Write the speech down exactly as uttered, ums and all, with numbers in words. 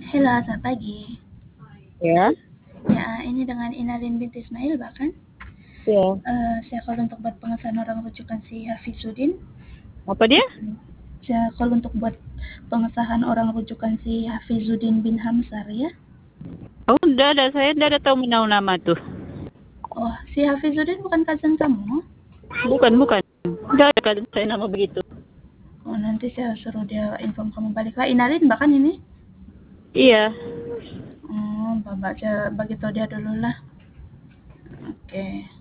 Halo, selamat pagi. Ya, Ya, ini dengan Inalin binti Ismail bahkan. ya. Eh, saya call untuk buat pengesahan orang rujukan si Hafizuddin. Apa dia? Saya call untuk buat pengesahan orang rujukan si Hafizuddin bin Hamzah ya. Oh, udah ada. Saya udah ada tahu menau nama tuh. Oh, si Hafizuddin bukan cousin kamu? Bukan, bukan. Udah ada kan saya nama begitu. Oh, nanti saya suruh dia inform kamu balik lah. Inalin bahkan ini. Iya. Oh, bapak saya bagi tahu dia dulu lah. Oke. Okay.